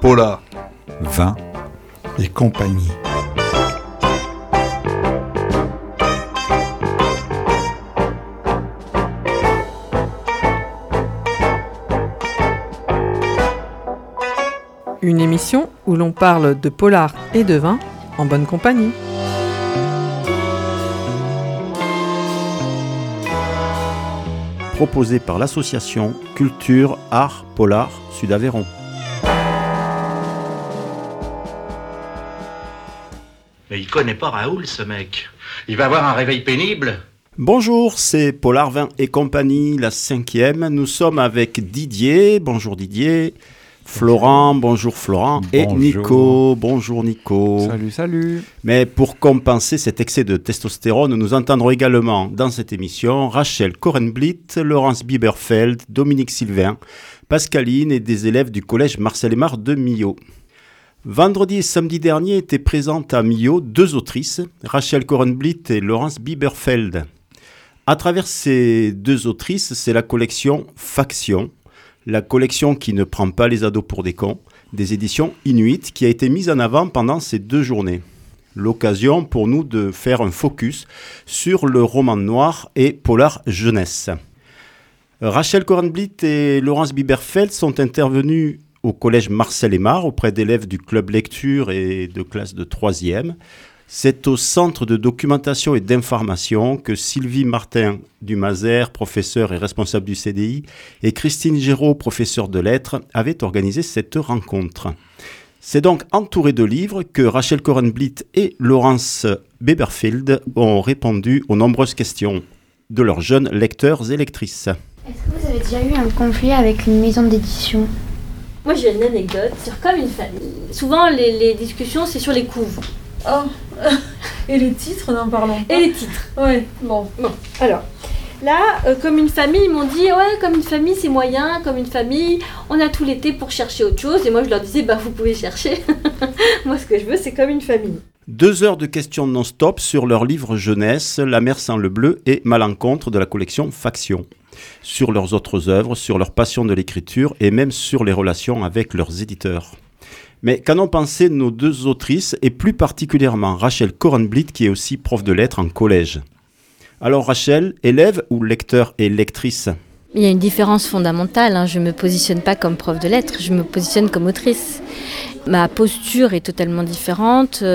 Polar, Vin et compagnie. Une émission où l'on parle de polar et de vin en bonne compagnie. Proposé par l'association Culture Art Polar Sud-Aveyron. Mais il connaît pas Raoul, ce mec. Il va avoir un réveil pénible. Bonjour, c'est Polar Vin et compagnie, la 5e. Nous sommes avec Didier. Bonjour Didier. Florent, bonjour Florent. Et Bonjour. Nico, bonjour Nico. Salut. Mais pour compenser cet excès de testostérone, nous entendrons également dans cette émission Rachel Korenblit, Laurence Bieberfeld, Dominique Sylvain, Pascaline et des élèves du collège Marcel Aymar de Millau. Vendredi et samedi dernier étaient présentes à Millau deux autrices, Rachel Korenblit et Laurence Bieberfeld. À travers ces deux autrices, c'est la collection Faction, la collection qui ne prend pas les ados pour des cons, des éditions Inuit, qui a été mise en avant pendant ces deux journées. L'occasion pour nous de faire un focus sur le roman noir et polar jeunesse. Rachel Korenblit et Laurence Bieberfeld sont intervenues au collège Marcel Aymar auprès d'élèves du club lecture et de classe de 3e. C'est au centre de documentation et d'information que Sylvie Martin du Mazer, professeure et responsable du CDI, et Christine Géraud, professeure de lettres, avaient organisé cette rencontre. C'est donc entouré de livres que Rachel Korenblit et Laurence Bieberfeld ont répondu aux nombreuses questions de leurs jeunes lecteurs et lectrices. Est-ce que vous avez déjà eu un conflit avec une maison d'édition ? Moi j'ai une anecdote sur comme une famille. Souvent les discussions c'est sur les couves. Oh, et les titres, n'en parlons pas. Et les titres. Ouais, bon. Alors, là, comme une famille, ils m'ont dit, ouais, comme une famille, c'est moyen, comme une famille, on a tout l'été pour chercher autre chose. Et moi, je leur disais, vous pouvez chercher. Moi, ce que je veux, c'est comme une famille. 2 heures de questions non-stop sur leur livre jeunesse, La mer sans le bleu et Malencontre de la collection Faction. Sur leurs autres œuvres, sur leur passion de l'écriture et même sur les relations avec leurs éditeurs. Mais qu'en ont pensé nos deux autrices, et plus particulièrement Rachel Korenblit, qui est aussi prof de lettres en collège. Alors Rachel, élève ou lecteur et lectrice ? Il y a une différence fondamentale, je ne me positionne pas comme prof de lettres, je me positionne comme autrice. Ma posture est totalement différente,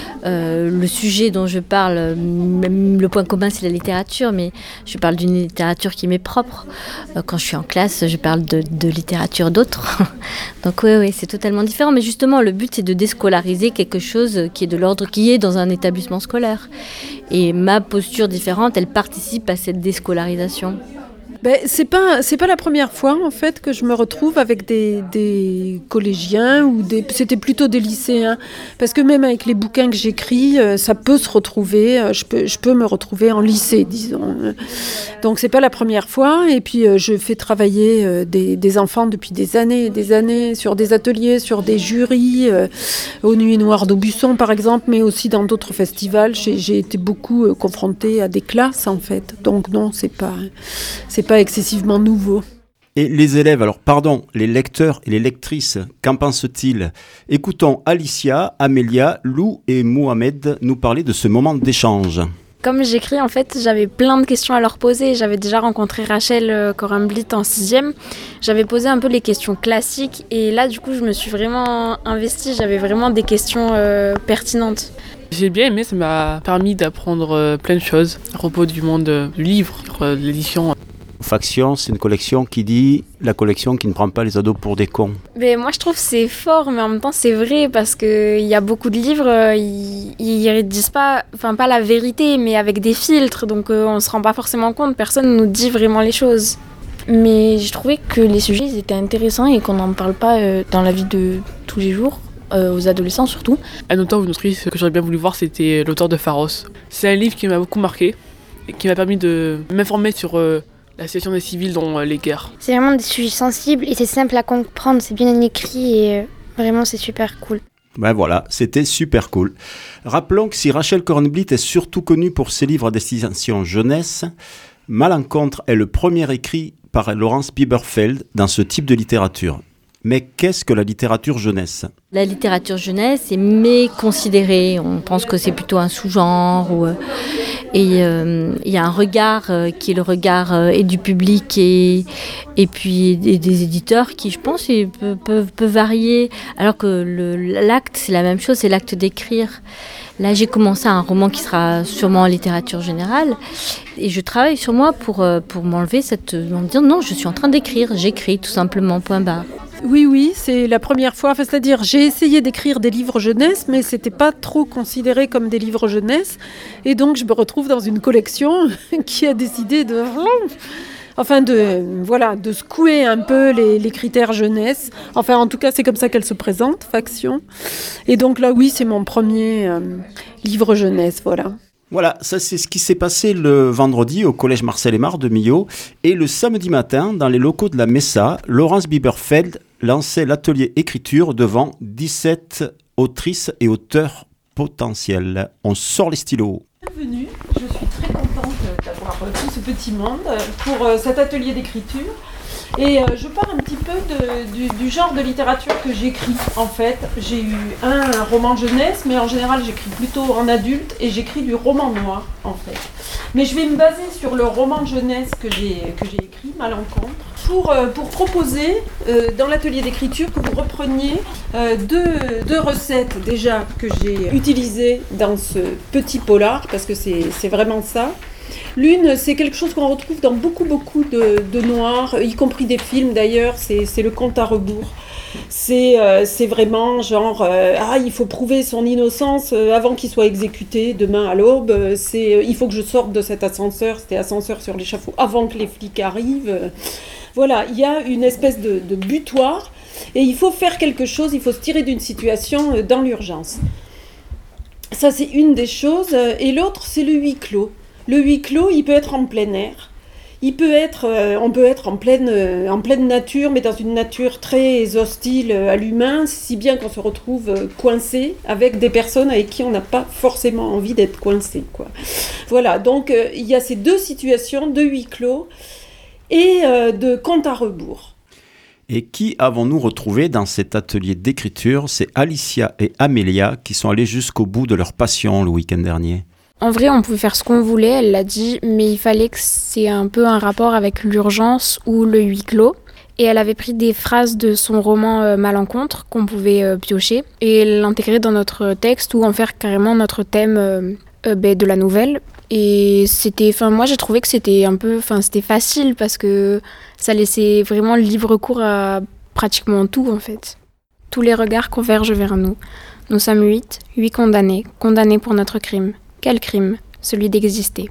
le sujet dont je parle, même le point commun c'est la littérature, mais je parle d'une littérature qui m'est propre. Quand je suis en classe, je parle de littérature d'autres. Donc oui, c'est totalement différent, mais justement le but c'est de déscolariser quelque chose qui est de l'ordre, qui est dans un établissement scolaire. Et ma posture différente, elle participe à cette déscolarisation. C'est pas la première fois en fait que je me retrouve avec des collégiens ou c'était plutôt des lycéens, parce que même avec les bouquins que j'écris, ça peut se retrouver, je peux me retrouver en lycée, disons. Donc c'est pas la première fois, et puis je fais travailler des enfants depuis des années et des années sur des ateliers, sur des jurys, aux Nuits Noires d'Aubusson par exemple, mais aussi dans d'autres festivals. J'ai été beaucoup confrontée à des classes en fait, donc non, c'est pas excessivement nouveau. Et les élèves, les lecteurs et les lectrices, qu'en pensent-ils ? Écoutons Alicia, Amélia, Lou et Mohamed nous parler de ce moment d'échange. Comme j'écris, en fait, j'avais plein de questions à leur poser. J'avais déjà rencontré Rachel Korenblit en 6e. J'avais posé un peu les questions classiques. Et là, du coup, je me suis vraiment investie. J'avais vraiment des questions pertinentes. J'ai bien aimé, ça m'a permis d'apprendre plein de choses à propos du monde du livre, de l'édition. Faction, c'est une collection qui dit la collection qui ne prend pas les ados pour des cons. Mais moi je trouve que c'est fort, mais en même temps c'est vrai, parce qu'il y a beaucoup de livres, ils disent pas la vérité, mais avec des filtres, donc on se rend pas forcément compte, personne ne nous dit vraiment les choses. Mais j'ai trouvé que les sujets ils étaient intéressants et qu'on n'en parle pas dans la vie de tous les jours. Aux adolescents surtout. Un auteur ou une autrice que j'aurais bien voulu voir, c'était l'auteur de Pharos. C'est un livre qui m'a beaucoup marqué et qui m'a permis de m'informer sur la situation des civils dans les guerres. C'est vraiment des sujets sensibles et c'est simple à comprendre, c'est bien écrit et vraiment c'est super cool. Voilà, c'était super cool. Rappelons que si Rachel Korenblit est surtout connue pour ses livres à destination jeunesse, Malencontre est le premier écrit par Laurence Bieberfeld dans ce type de littérature. Mais qu'est-ce que la littérature jeunesse ? La littérature jeunesse est méconsidérée. On pense que c'est plutôt un sous-genre. Et il y a un regard qui est le regard et du public et puis des éditeurs qui, je pense, peuvent varier. Alors que l'acte, c'est la même chose, c'est l'acte d'écrire. Là, j'ai commencé un roman qui sera sûrement en littérature générale. Et je travaille sur moi pour m'enlever me dire non, je suis en train d'écrire. J'écris tout simplement, point barre. Oui, c'est la première fois. Enfin, c'est-à-dire, j'ai essayé d'écrire des livres jeunesse, mais c'était pas trop considéré comme des livres jeunesse. Et donc, je me retrouve dans une collection qui a décidé de secouer un peu les critères jeunesse. Enfin, en tout cas, c'est comme ça qu'elle se présente, Faction. Et donc là, oui, c'est mon premier livre jeunesse, voilà. Voilà, ça c'est ce qui s'est passé le vendredi au collège Marcel Aymar de Millau. Et le samedi matin, dans les locaux de la Messa, Laurence Bieberfeld lançait l'atelier écriture devant 17 autrices et auteurs potentiels. On sort les stylos. Bienvenue, je suis très contente d'avoir tout ce petit monde pour cet atelier d'écriture. Et je pars un petit peu du genre de littérature que j'écris. En fait, j'ai eu un roman jeunesse, mais en général j'écris plutôt en adulte et j'écris du roman noir en fait. Mais je vais me baser sur le roman jeunesse que j'ai écrit, Malencontre, pour proposer dans l'atelier d'écriture que vous repreniez deux recettes déjà que j'ai utilisées dans ce petit polar, parce que c'est vraiment ça. L'une, c'est quelque chose qu'on retrouve dans beaucoup de noirs, y compris des films d'ailleurs, c'est le compte à rebours. C'est vraiment genre, il faut prouver son innocence avant qu'il soit exécuté demain à l'aube. Il faut que je sorte de cet ascenseur, c'était ascenseur sur l'échafaud, avant que les flics arrivent. Voilà, il y a une espèce de butoir et il faut faire quelque chose, il faut se tirer d'une situation dans l'urgence. Ça, c'est une des choses. Et l'autre, c'est le huis clos. Le huis clos, il peut être en plein air. On peut être en pleine nature, mais dans une nature très hostile à l'humain, si bien qu'on se retrouve coincé avec des personnes avec qui on n'a pas forcément envie d'être coincé, quoi. Voilà, donc il y a ces deux situations de huis clos et de compte à rebours. Et qui avons-nous retrouvé dans cet atelier d'écriture ? C'est Alicia et Amélia qui sont allées jusqu'au bout de leur passion le week-end dernier. En vrai, on pouvait faire ce qu'on voulait, elle l'a dit, mais il fallait que c'est un peu un rapport avec l'urgence ou le huis clos. Et elle avait pris des phrases de son roman Malencontre qu'on pouvait piocher et l'intégrer dans notre texte ou en faire carrément notre thème de la nouvelle. Et moi j'ai trouvé que c'était facile parce que ça laissait vraiment libre cours à pratiquement tout en fait. Tous les regards convergent vers nous. Nous sommes 8 condamnés pour notre crime. Quel crime ? Celui d'exister.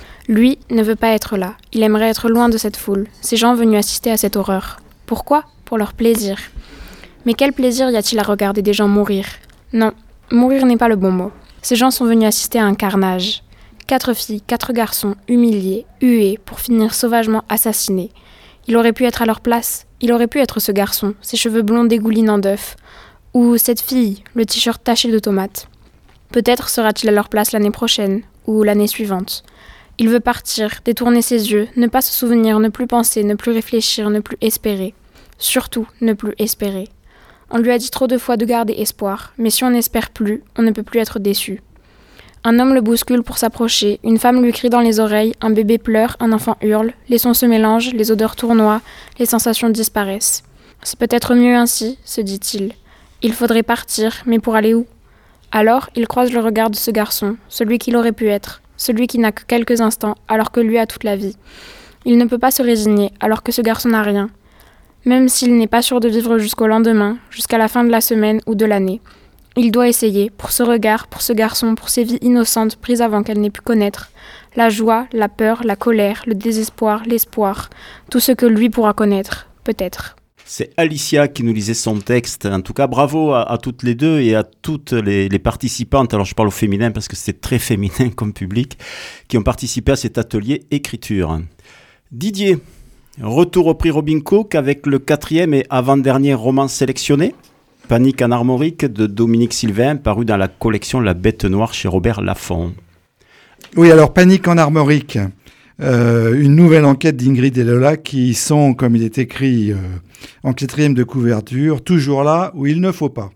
Lui ne veut pas être là. Il aimerait être loin de cette foule, ces gens venus assister à cette horreur. Pourquoi ? Pour leur plaisir. Mais quel plaisir y a-t-il à regarder des gens mourir ? Non, mourir n'est pas le bon mot. Ces gens sont venus assister à un carnage. 4 filles, 4 garçons, humiliés, hués, pour finir sauvagement assassinés. Il aurait pu être à leur place. Il aurait pu être ce garçon, ses cheveux blonds dégoulinant d'œufs. Ou cette fille, le t-shirt taché de tomates. Peut-être sera-t-il à leur place l'année prochaine, ou l'année suivante. Il veut partir, détourner ses yeux, ne pas se souvenir, ne plus penser, ne plus réfléchir, ne plus espérer. Surtout, ne plus espérer. On lui a dit trop de fois de garder espoir, mais si on n'espère plus, on ne peut plus être déçu. Un homme le bouscule pour s'approcher, une femme lui crie dans les oreilles, un bébé pleure, un enfant hurle, les sons se mélangent, les odeurs tournoient, les sensations disparaissent. C'est peut-être mieux ainsi, se dit-il. Il faudrait partir, mais pour aller où ? Alors, il croise le regard de ce garçon, celui qu'il aurait pu être, celui qui n'a que quelques instants, alors que lui a toute la vie. Il ne peut pas se résigner, alors que ce garçon n'a rien. Même s'il n'est pas sûr de vivre jusqu'au lendemain, jusqu'à la fin de la semaine ou de l'année. Il doit essayer, pour ce regard, pour ce garçon, pour ces vies innocentes prises avant qu'elle n'ait pu connaître. La joie, la peur, la colère, le désespoir, l'espoir, tout ce que lui pourra connaître, peut-être. C'est Alicia qui nous lisait son texte. En tout cas, bravo à toutes les deux et à toutes les participantes. Alors, je parle au féminin parce que c'est très féminin comme public, qui ont participé à cet atelier écriture. Didier, retour au prix Robin Cook avec le 4e et avant-dernier roman sélectionné, Panique en Armorique de Dominique Sylvain, paru dans la collection La Bête Noire chez Robert Laffont. Oui, alors Panique en Armorique. Une nouvelle enquête d'Ingrid et Lola qui sont, comme il est écrit en 4e de couverture, toujours là où il ne faut pas.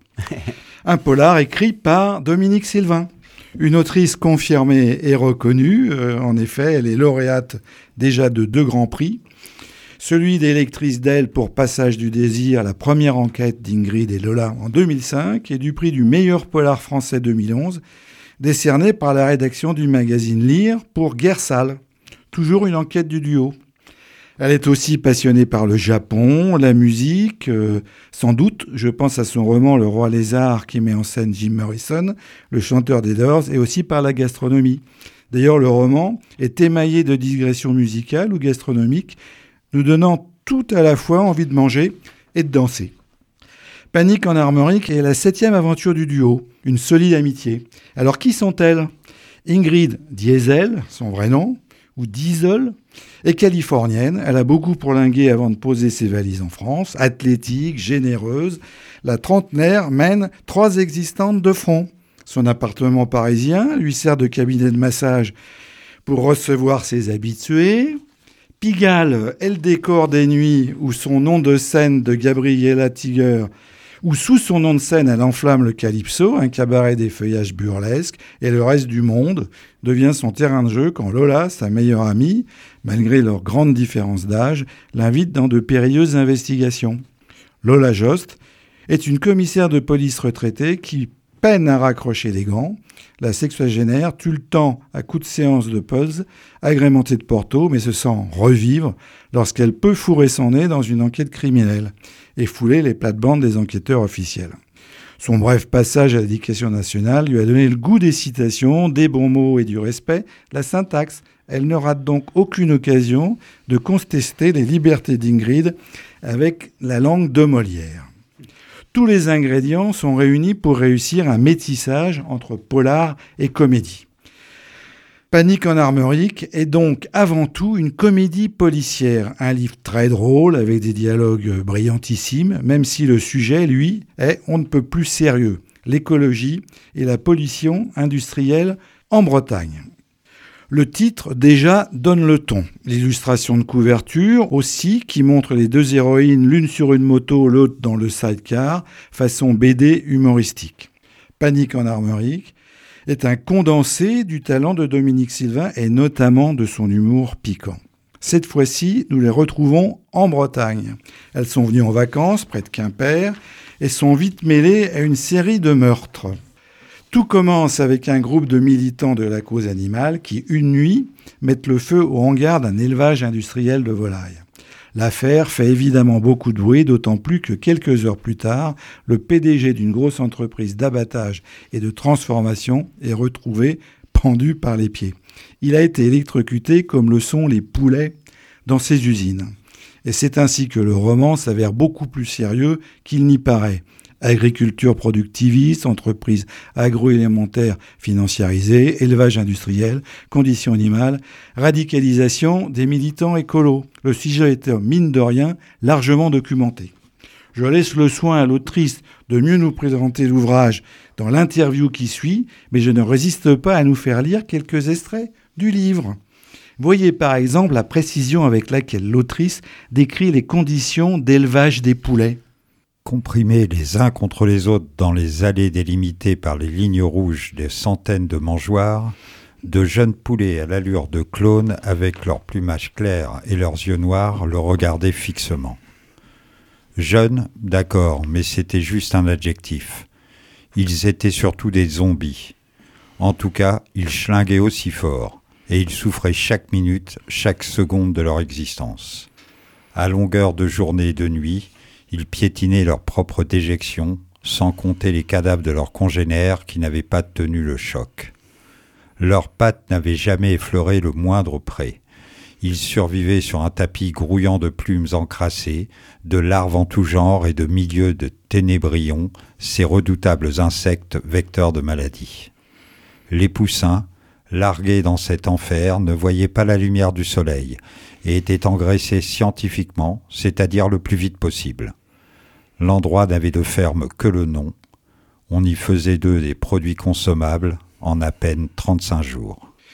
Un polar écrit par Dominique Sylvain. Une autrice confirmée et reconnue. En effet, elle est lauréate déjà de 2 grands prix. Celui des lectrices d'elle pour Passage du désir, la première enquête d'Ingrid et Lola en 2005, et du prix du meilleur polar français 2011, décerné par la rédaction du magazine Lire pour Guerre sale. Toujours une enquête du duo. Elle est aussi passionnée par le Japon, la musique, sans doute, je pense à son roman Le Roi Lézard qui met en scène Jim Morrison, le chanteur des Doors, et aussi par la gastronomie. D'ailleurs, le roman est émaillé de digressions musicales ou gastronomiques, nous donnant tout à la fois envie de manger et de danser. Panique en Armorique est la 7e aventure du duo, une solide amitié. Alors qui sont-elles ? Ingrid Diesel, son vrai nom, ou Diesel, est californienne. Elle a beaucoup pourlingué avant de poser ses valises en France. Athlétique, généreuse, la trentenaire mène 3 existantes de front. Son appartement parisien lui sert de cabinet de massage pour recevoir ses habitués. Pigalle, elle décore des nuits où son nom de scène de Gabriella Tiger, où sous son nom de scène elle enflamme le Calypso, un cabaret des feuillages burlesques, et le reste du monde devient son terrain de jeu quand Lola, sa meilleure amie, malgré leur grande différence d'âge, l'invite dans de périlleuses investigations. Lola Jost est une commissaire de police retraitée qui peine à raccrocher les gants. La sexagénaire tue le temps à coups de séances de puzzle agrémentées de Porto, mais se sent revivre lorsqu'elle peut fourrer son nez dans une enquête criminelle et fouler les plates-bandes des enquêteurs officiels. Son bref passage à l'Éducation nationale lui a donné le goût des citations, des bons mots et du respect, la syntaxe. Elle ne rate donc aucune occasion de contester les libertés d'Ingrid avec la langue de Molière. Tous les ingrédients sont réunis pour réussir un métissage entre polar et comédie. Panique en Armorique est donc avant tout une comédie policière, un livre très drôle avec des dialogues brillantissimes, même si le sujet, lui, est on ne peut plus sérieux, l'écologie et la pollution industrielle en Bretagne. Le titre, déjà, donne le ton. L'illustration de couverture aussi, qui montre les 2 héroïnes, l'une sur une moto, l'autre dans le sidecar, façon BD humoristique. Panique en Armorique est un condensé du talent de Dominique Sylvain et notamment de son humour piquant. Cette fois-ci, nous les retrouvons en Bretagne. Elles sont venues en vacances près de Quimper et sont vite mêlées à une série de meurtres. Tout commence avec un groupe de militants de la cause animale qui, une nuit, mettent le feu au hangar d'un élevage industriel de volailles. L'affaire fait évidemment beaucoup de bruit, d'autant plus que quelques heures plus tard, le PDG d'une grosse entreprise d'abattage et de transformation est retrouvé pendu par les pieds. Il a été électrocuté comme le sont les poulets dans ses usines. Et c'est ainsi que le roman s'avère beaucoup plus sérieux qu'il n'y paraît. Agriculture productiviste, entreprise agroalimentaire financiarisée, élevage industriel, conditions animales, radicalisation des militants écolos. Le sujet était, mine de rien, largement documenté. Je laisse le soin à l'autrice de mieux nous présenter l'ouvrage dans l'interview qui suit, mais je ne résiste pas à nous faire lire quelques extraits du livre. Voyez par exemple la précision avec laquelle l'autrice décrit les conditions d'élevage des poulets. Comprimés les uns contre les autres dans les allées délimitées par les lignes rouges des centaines de mangeoires, de jeunes poulets à l'allure de clones avec leur plumage clair et leurs yeux noirs le regardaient fixement. Jeunes, d'accord, mais c'était juste un adjectif. Ils étaient surtout des zombies. En tout cas, ils schlinguaient aussi fort, et ils souffraient chaque minute, chaque seconde de leur existence. À longueur de journée et de nuit, ils piétinaient leur propre déjection, sans compter les cadavres de leurs congénères qui n'avaient pas tenu le choc. Leurs pattes n'avaient jamais effleuré le moindre pré. Ils survivaient sur un tapis grouillant de plumes encrassées, de larves en tout genre et de milieux de ténébrions, ces redoutables insectes vecteurs de maladies. Les poussins, largués dans cet enfer, ne voyaient pas la lumière du soleil et étaient engraissés scientifiquement, c'est-à-dire le plus vite possible. L'endroit n'avait de ferme que le nom. On y faisait d'eux des produits consommables en à peine 35 jours.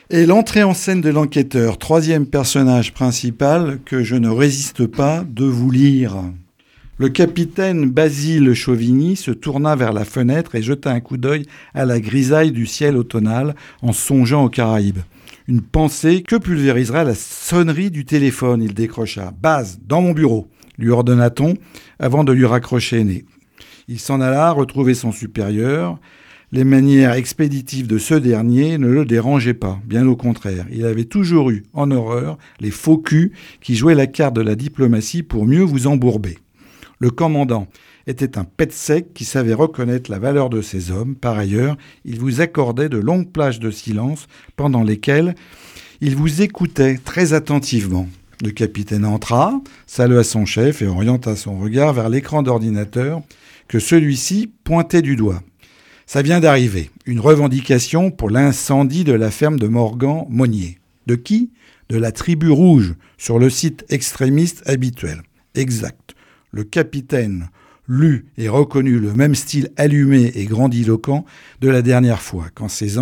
Et l'entrée en scène de l'enquêteur, troisième personnage principal que je ne résiste pas de vous lire. Le capitaine Basile Chauvigny se tourna vers la fenêtre et jeta un coup d'œil à la grisaille du ciel automnal en songeant aux Caraïbes. Une pensée que pulvérisera la sonnerie du téléphone. Il décrocha. « Baz, dans mon bureau !» lui ordonna-t-on avant de lui raccrocher nez. Il s'en alla retrouver son supérieur. Les manières expéditives de ce dernier ne le dérangeaient pas, bien au contraire. Il avait toujours eu en horreur les faux culs qui jouaient la carte de la diplomatie pour mieux vous embourber. Le commandant était un pet sec qui savait reconnaître la valeur de ses hommes. Par ailleurs, il vous accordait de longues plages de silence pendant lesquelles il vous écoutait très attentivement. Le capitaine entra, salua son chef et orienta son regard vers l'écran d'ordinateur que celui-ci pointait du doigt. Ça vient d'arriver, une revendication pour l'incendie de la ferme de Morgan-Monnier. De qui ? De la Tribu Rouge, sur le site extrémiste habituel. Exact. Le capitaine lut et reconnut le même style allumé et grandiloquent de la dernière fois, quand ces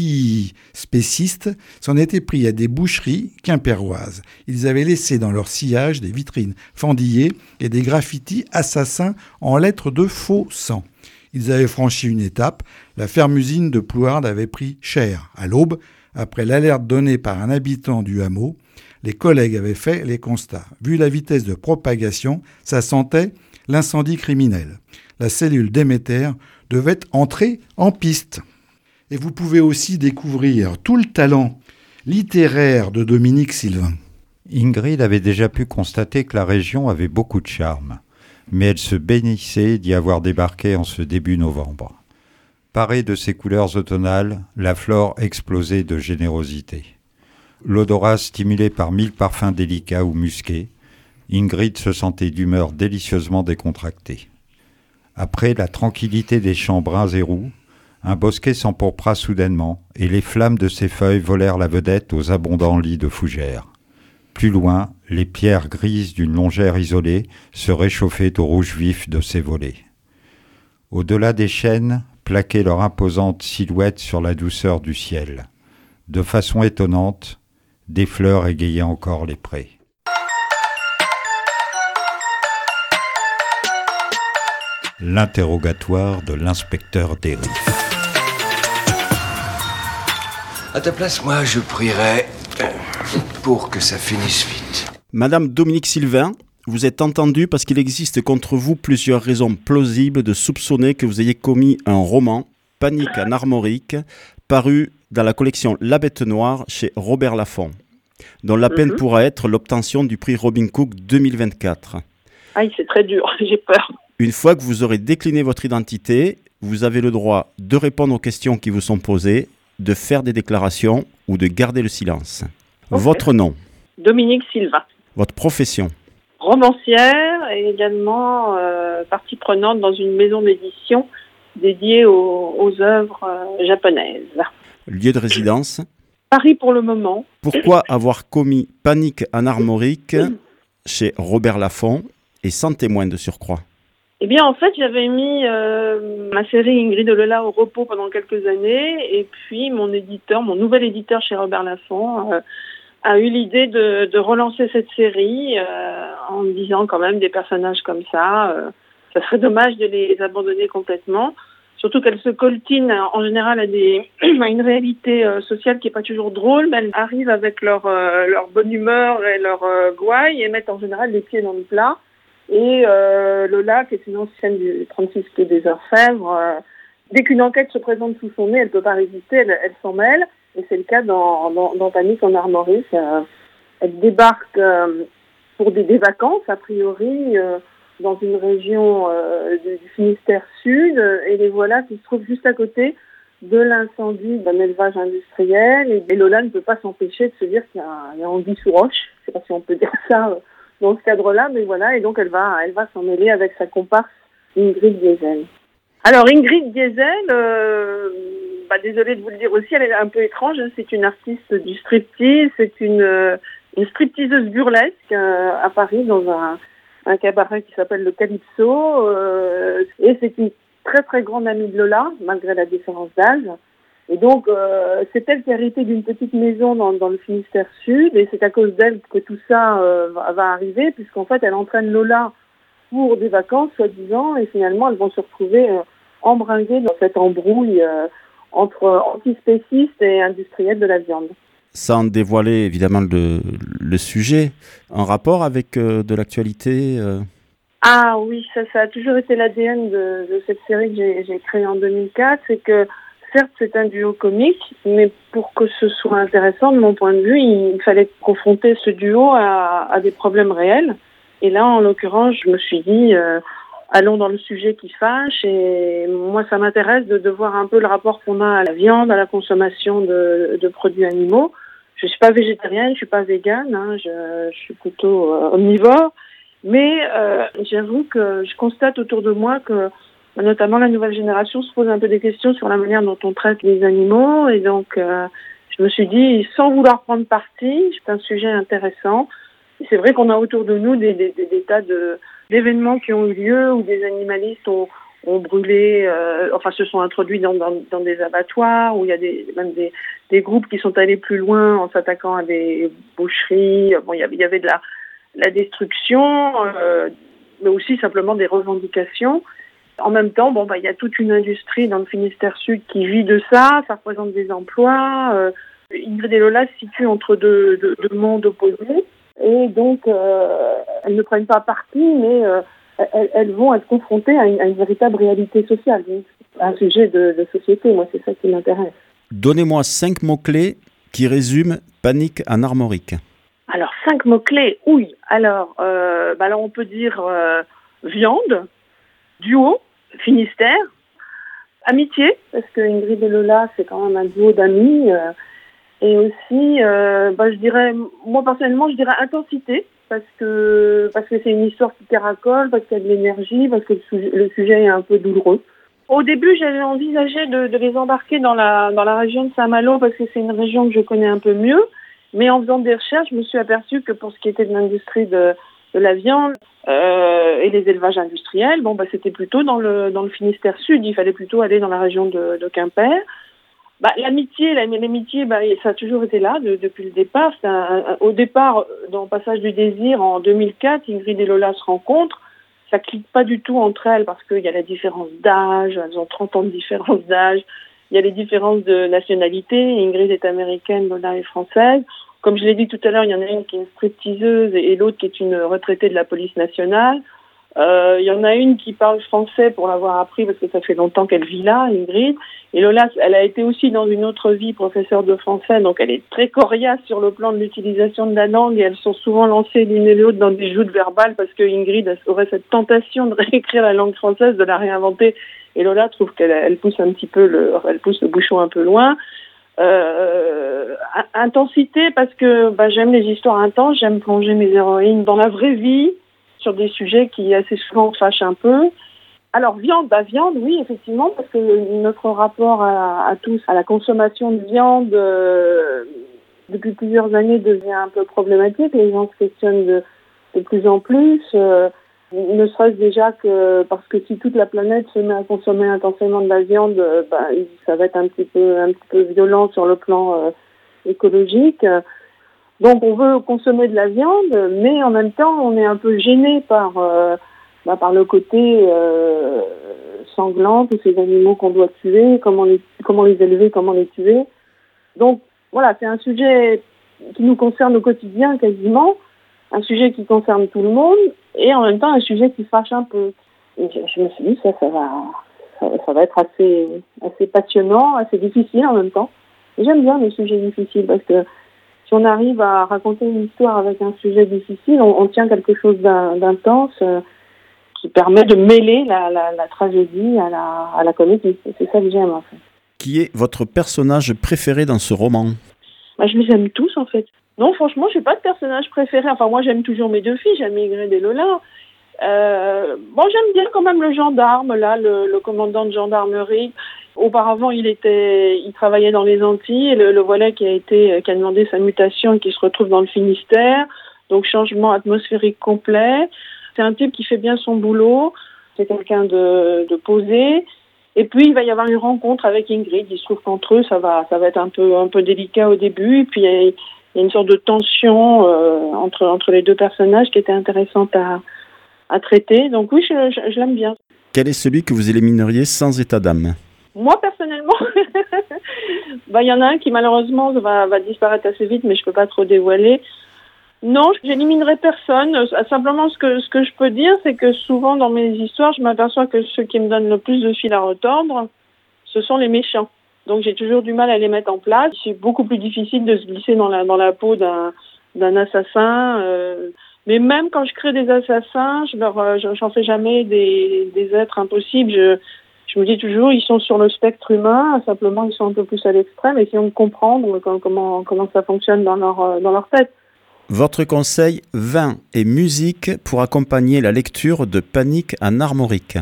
antispécistes s'en étaient pris à des boucheries quimpéroises. Ils avaient laissé dans leur sillage des vitrines fendillées et des graffitis assassins en lettres de faux sang. Ils avaient franchi une étape, la ferme-usine de Plouarde avait pris cher. À l'aube, après l'alerte donnée par un habitant du hameau, les collègues avaient fait les constats. Vu la vitesse de propagation, ça sentait l'incendie criminel. La cellule Déméter devait entrer en piste. Et vous pouvez aussi découvrir tout le talent littéraire de Dominique Sylvain. Ingrid avait déjà pu constater que la région avait beaucoup de charme, mais elle se bénissait d'y avoir débarqué en ce début novembre. Parée de ses couleurs automnales, la flore explosait de générosité. L'odorat stimulé par 1000 parfums délicats ou musqués, Ingrid se sentait d'humeur délicieusement décontractée. Après la tranquillité des champs bruns et roux, un bosquet s'empourpra soudainement et les flammes de ses feuilles volèrent la vedette aux abondants lits de fougères. Plus loin, les pierres grises d'une longère isolée se réchauffaient au rouge vif de ses volets. Au-delà des chênes, plaquaient leur imposante silhouette sur la douceur du ciel. De façon étonnante, des fleurs égayaient encore les prés. L'interrogatoire de l'inspecteur Derry. À ta place, moi, je prierais pour que ça finisse vite. Madame Dominique Sylvain, vous êtes entendue parce qu'il existe contre vous plusieurs raisons plausibles de soupçonner que vous ayez commis un roman, Panique en Armorique, paru dans la collection La Bête Noire chez Robert Laffont, dont la peine pourra être l'obtention du prix Robin Cook 2024. Aïe, c'est très dur, j'ai peur. Une fois que vous aurez décliné votre identité, vous avez le droit de répondre aux questions qui vous sont posées, de faire des déclarations ou de garder le silence. Okay. Votre nom ? Dominique Sylvain. Votre profession ? Romancière et également partie prenante dans une maison d'édition dédiée aux œuvres japonaises. Lieu de résidence ? Paris pour le moment. Pourquoi avoir commis Panique en Armorique chez Robert Laffont et sans témoin de surcroît ? Eh bien, en fait, j'avais mis ma série Ingrid de Lola au repos pendant quelques années, et puis mon nouvel éditeur chez Robert Laffont, a eu l'idée de relancer cette série en me disant quand même des personnages comme ça, ça serait dommage de les abandonner complètement, surtout qu'elles se coltinent en général à une réalité sociale qui n'est pas toujours drôle, mais elles arrivent avec leur bonne humeur et leur gouaille et mettent en général les pieds dans le plat. Et Lola, qui est une ancienne du 36 quai des Orfèvres, dès qu'une enquête se présente sous son nez, elle ne peut pas résister, elle s'en mêle. Et c'est le cas dans Panique en Armorique. Elle débarque pour des vacances, a priori, dans une région du Finistère Sud. Et les voilà qui se trouvent juste à côté de l'incendie d'un élevage industriel. Et Lola ne peut pas s'empêcher de se dire qu'il y a anguille sous roche. Je ne sais pas si on peut dire ça dans ce cadre-là, mais voilà, et donc elle va s'en mêler avec sa comparse Ingrid Diesel. Alors Ingrid Diesel, désolée de vous le dire aussi, elle est un peu étrange, hein, c'est une artiste du striptease, c'est une stripteaseuse burlesque à Paris dans un cabaret qui s'appelle le Calypso, et c'est une très très grande amie de Lola, malgré la différence d'âge. Et donc, c'est elle qui a hérité d'une petite maison dans le Finistère Sud, et c'est à cause d'elle que tout ça va arriver, puisqu'en fait, elle entraîne Lola pour des vacances, soi-disant, et finalement, elles vont se retrouver embringuées dans cette embrouille entre antispécistes et industriels de la viande. Sans dévoiler évidemment le sujet, en rapport avec de l'actualité Ah oui, ça a toujours été l'ADN de cette série que j'ai créée en 2004, c'est que certes c'est un duo comique, mais pour que ce soit intéressant de mon point de vue, il fallait confronter ce duo à des problèmes réels. Et là en l'occurrence, je me suis dit, allons dans le sujet qui fâche, et moi ça m'intéresse de voir un peu le rapport qu'on a à la viande, à la consommation de produits animaux. Je suis pas végétarienne, je suis pas végane, hein, je suis plutôt omnivore, mais j'avoue que je constate autour de moi que notamment la nouvelle génération se pose un peu des questions sur la manière dont on traite les animaux, et donc je me suis dit, sans vouloir prendre parti, c'est un sujet intéressant. Et c'est vrai qu'on a autour de nous des tas d'événements qui ont eu lieu où des animalistes ont brûlé, se sont introduits dans des abattoirs, où il y a même des groupes qui sont allés plus loin en s'attaquant à des boucheries. Bon, il y avait de la destruction, mais aussi simplement des revendications. En même temps, il y a toute une industrie dans le Finistère Sud qui vit de ça représente des emplois. Ingrid et Lola se situent entre deux mondes opposés, et donc elles ne prennent pas parti, mais elles vont être confrontées à une véritable réalité sociale, un sujet de société. Moi, c'est ça qui m'intéresse. Donnez-moi 5 mots-clés qui résument Panique en Armorique. Alors, 5 mots-clés, oui. Alors on peut dire viande, duo, Finistère, amitié, parce que Ingrid et Lola, c'est quand même un duo d'amis, et aussi, je dirais, moi personnellement, je dirais intensité, parce que c'est une histoire qui caracole, parce qu'il y a de l'énergie, parce que le sujet est un peu douloureux. Au début, j'avais envisagé de les embarquer dans la région de Saint-Malo, parce que c'est une région que je connais un peu mieux, mais en faisant des recherches, je me suis aperçue que pour ce qui était de l'industrie de la viande et les élevages industriels, c'était plutôt dans le Finistère Sud. Il fallait plutôt aller dans la région de Quimper. L'amitié, ça a toujours été là depuis le départ. Au départ, dans Passage du Désir, en 2004, Ingrid et Lola se rencontrent. Ça clique pas du tout entre elles parce qu'il y a la différence d'âge. Elles ont 30 ans de différence d'âge. Il y a les différences de nationalité. Ingrid est américaine, Lola est française. Comme je l'ai dit tout à l'heure, il y en a une qui est une stripteaseuse et l'autre qui est une retraitée de la police nationale. Il y en a une qui parle français pour l'avoir appris parce que ça fait longtemps qu'elle vit là, Ingrid. Et Lola, elle a été aussi dans une autre vie professeure de français, donc elle est très coriace sur le plan de l'utilisation de la langue, et elles sont souvent lancées l'une et l'autre dans des joutes verbales parce que Ingrid aurait cette tentation de réécrire la langue française, de la réinventer, et Lola trouve qu'elle pousse un petit peu elle pousse le bouchon un peu loin. Intensité parce que j'aime les histoires intenses, j'aime plonger mes héroïnes dans la vraie vie sur des sujets qui assez souvent fâchent un peu. Alors viande, oui effectivement, parce que notre rapport à tous à la consommation de viande depuis plusieurs années devient un peu problématique. Les gens se questionnent de plus en plus. Ne serait-ce déjà que parce que si toute la planète se met à consommer intensément de la viande, ça va être un petit peu violent sur le plan écologique. Donc on veut consommer de la viande, mais en même temps on est un peu gêné par le côté sanglant, tous ces animaux qu'on doit tuer, comment les élever, comment les tuer. Donc voilà, c'est un sujet qui nous concerne au quotidien quasiment, un sujet qui concerne tout le monde, et en même temps un sujet qui fâche un peu. Et je me suis dit, ça va être assez passionnant, assez difficile en même temps. Et j'aime bien les sujets difficiles, parce que si on arrive à raconter une histoire avec un sujet difficile, on tient quelque chose d'intense qui permet de mêler la tragédie à la comédie. C'est ça que j'aime en fait. Qui est votre personnage préféré dans ce roman ? Je les aime tous en fait. Non, franchement, je n'ai pas de personnage préféré. Enfin, moi, j'aime toujours mes deux filles. J'aime Ingrid et Lola. J'aime bien quand même le gendarme, là, le commandant de gendarmerie. Auparavant, il travaillait dans les Antilles. Et le voilà qui a demandé sa mutation et qui se retrouve dans le Finistère. Donc, changement atmosphérique complet. C'est un type qui fait bien son boulot. C'est quelqu'un de posé. Et puis il va y avoir une rencontre avec Ingrid. Il se trouve qu'entre eux, ça va être un peu délicat au début. Et puis il y a une sorte de tension entre les deux personnages qui était intéressante à traiter. Donc oui, je l'aime bien. Quel est celui que vous élimineriez sans état d'âme ? Moi, personnellement, il y en a un qui malheureusement va disparaître assez vite, mais je peux pas trop dévoiler. Non, j'éliminerai personne. Simplement, ce que je peux dire, c'est que souvent dans mes histoires, je m'aperçois que ceux qui me donnent le plus de fil à retordre, ce sont les méchants. Donc j'ai toujours du mal à les mettre en place. C'est beaucoup plus difficile de se glisser dans la peau d'un assassin. Mais même quand je crée des assassins, j'en fais jamais des êtres impossibles. Je me dis toujours, ils sont sur le spectre humain, simplement ils sont un peu plus à l'extrême, essayons de comprendre comment ça fonctionne dans leur tête. Votre conseil, vin et musique pour accompagner la lecture de Panique à Armorique.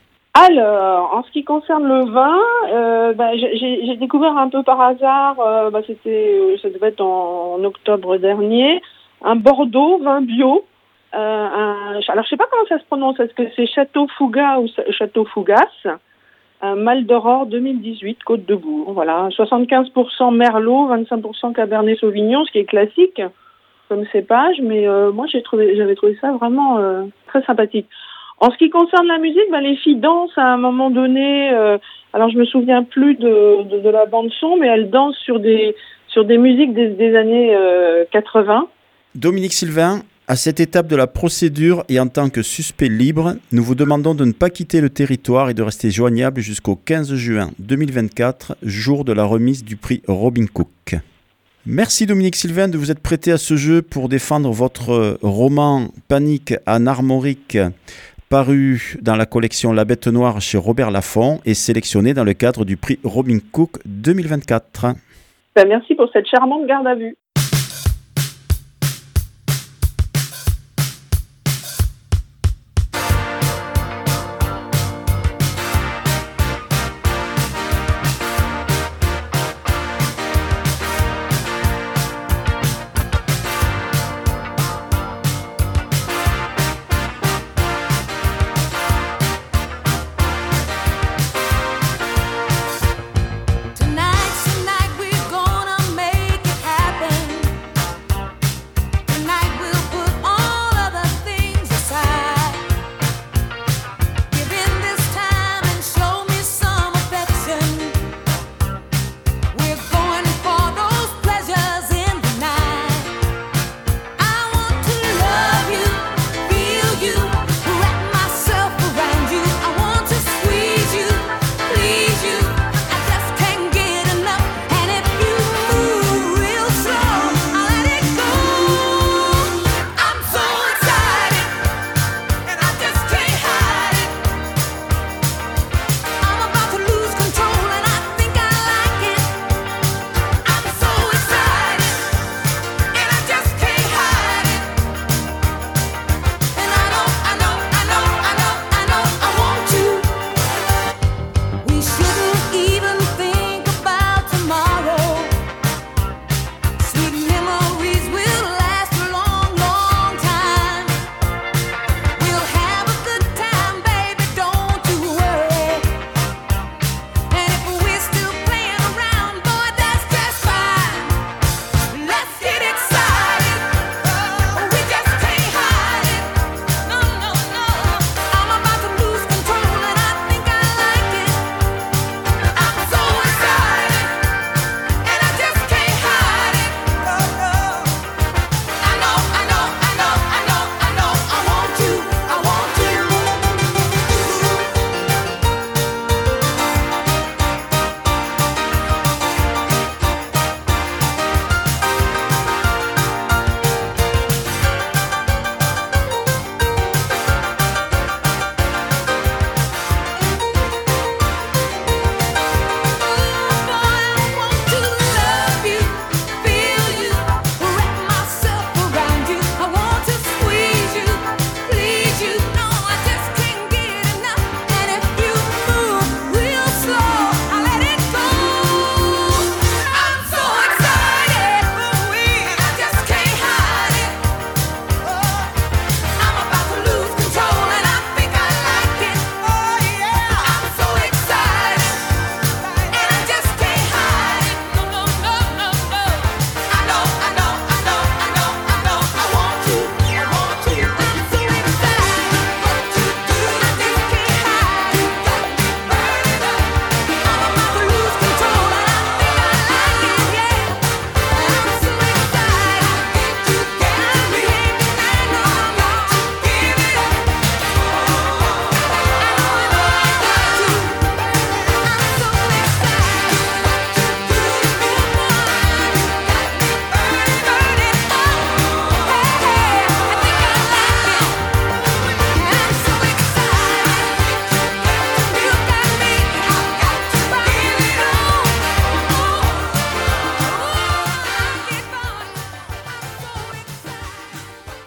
Alors, en ce qui concerne le vin, j'ai découvert un peu par hasard, ça devait être en octobre dernier, un Bordeaux vin bio. Alors je sais pas comment ça se prononce, est-ce que c'est Château Fougas ou Château Fougas, un Mal d'Aurore 2018, Côte de Bourg. Voilà, 75% Merlot, 25% Cabernet Sauvignon, ce qui est classique comme cépage, mais moi j'avais trouvé ça vraiment très sympathique. En ce qui concerne la musique, les filles dansent à un moment donné. Alors je me souviens plus de la bande son, mais elles dansent sur des musiques des années 80. Dominique Sylvain, à cette étape de la procédure et en tant que suspect libre, nous vous demandons de ne pas quitter le territoire et de rester joignable jusqu'au 15 juin 2024, jour de la remise du prix Robin Cook. Merci Dominique Sylvain de vous être prêté à ce jeu pour défendre votre roman Panique à Armorique, paru dans la collection La Bête Noire chez Robert Laffont et sélectionné dans le cadre du prix Robin Cook 2024. Merci pour cette charmante garde à vue. Tonight's the night we're gonna make it happen.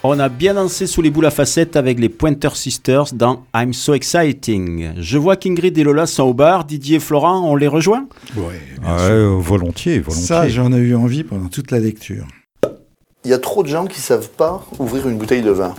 On a bien dansé sous les boules à facettes avec les Pointer Sisters dans I'm So Exciting. Je vois qu'Ingrid et Lola sont au bar. Didier et Florent, on les rejoint ? Volontiers. Ça, j'en ai eu envie pendant toute la lecture. Il y a trop de gens qui ne savent pas ouvrir une bouteille de vin.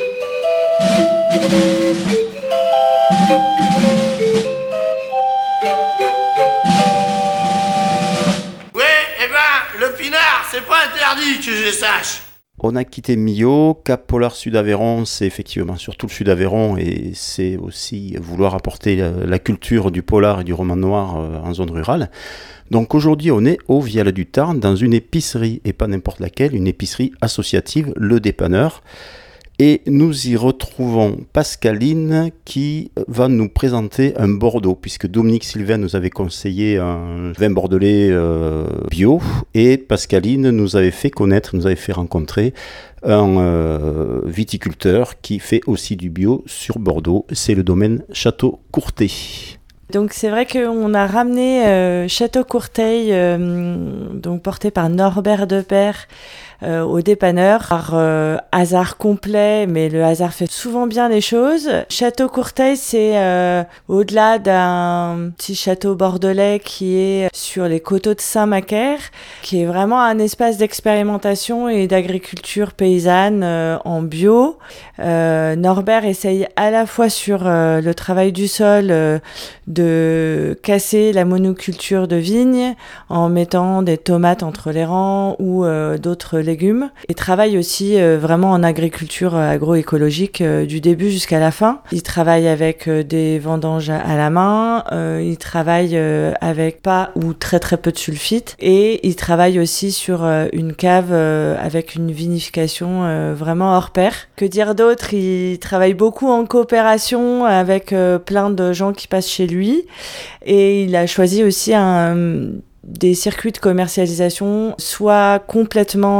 Le pinard, c'est pas interdit que je sache. On a quitté Millau, Cap Polar Sud-Aveyron, c'est effectivement surtout le Sud-Aveyron et c'est aussi vouloir apporter la culture du polar et du roman noir en zone rurale. Donc aujourd'hui, on est au Vialet du Tarn dans une épicerie, et pas n'importe laquelle, une épicerie associative, Le Dépanneur. Et nous y retrouvons Pascaline qui va nous présenter un Bordeaux, puisque Dominique Sylvain nous avait conseillé un vin bordelais bio, et Pascaline nous avait fait connaître, nous avait fait rencontrer un viticulteur qui fait aussi du bio sur Bordeaux, c'est le domaine Château Courtet. Donc c'est vrai qu'on a ramené Château Courteil, donc porté par Norbert Depère, au dépanneur par hasard complet, mais le hasard fait souvent bien les choses. Château Courteil, c'est au-delà d'un petit château bordelais qui est sur les coteaux de Saint-Macaire, qui est vraiment un espace d'expérimentation et d'agriculture paysanne en bio. Norbert essaye à la fois sur le travail du sol de casser la monoculture de vigne en mettant des tomates entre les rangs ou d'autres légumes, et travaille aussi vraiment en agriculture agroécologique du début jusqu'à la fin. Il travaille avec des vendanges à la main, il travaille avec pas ou très très peu de sulfite, et il travaille aussi sur une cave avec une vinification vraiment hors pair. Que dire d'autre ? Il travaille beaucoup en coopération avec plein de gens qui passent chez lui, et il a choisi aussi des circuits de commercialisation, soit complètement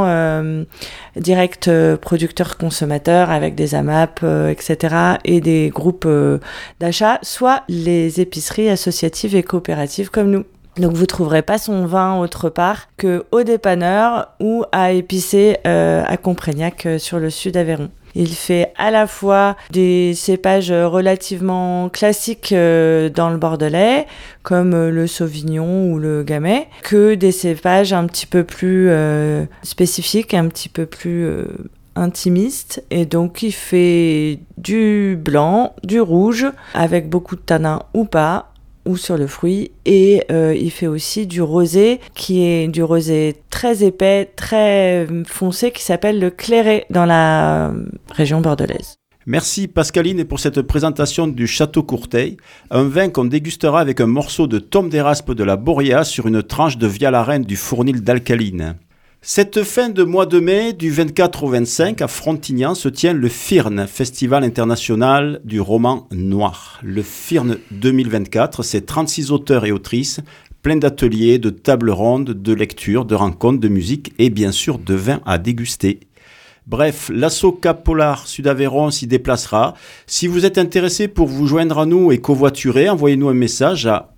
direct producteur-consommateur avec des AMAP, etc., et des groupes d'achat, soit les épiceries associatives et coopératives comme nous. Donc vous trouverez pas son vin autre part que au dépanneur ou à Épicé à Comprégnac sur le sud Aveyron. Il fait à la fois des cépages relativement classiques dans le Bordelais, comme le Sauvignon ou le Gamay, que des cépages un petit peu plus spécifiques, un petit peu plus intimistes. Et donc il fait du blanc, du rouge, avec beaucoup de tanins ou pas, ou sur le fruit, et il fait aussi du rosé, qui est du rosé très épais, très foncé, qui s'appelle le Clairet dans la région bordelaise. Merci Pascaline pour cette présentation du Château Courteil, un vin qu'on dégustera avec un morceau de tome d'éraspe de la Boréas sur une tranche de Vialarène du Fournil d'Alcaline. Cette fin de mois de mai, du 24 au 25, à Frontignan, se tient le FIRN, Festival international du roman noir. Le FIRN 2024, c'est 36 auteurs et autrices, plein d'ateliers, de tables rondes, de lectures, de rencontres, de musique et bien sûr de vins à déguster. Bref, l'asso Cap Polar Sud-Aveyron s'y déplacera. Si vous êtes intéressé pour vous joindre à nous et covoiturer, envoyez-nous un message à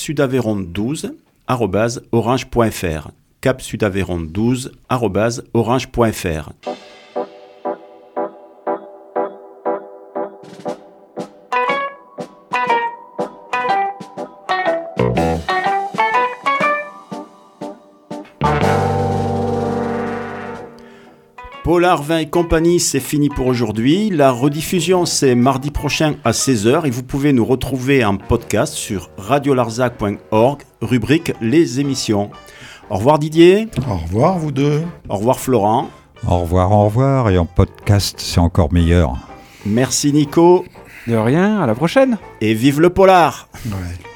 capsudaveyron12@orange.fr. capsudaveyron12@orange.fr. Polar Vin et compagnie, c'est fini pour aujourd'hui. La rediffusion, c'est mardi prochain à 16h et vous pouvez nous retrouver en podcast sur radiolarzac.org, rubrique Les émissions. Au revoir Didier. Au revoir vous deux. Au revoir Florent. Au revoir, et en podcast c'est encore meilleur. Merci Nico. De rien, à la prochaine. Et vive le polar. Ouais.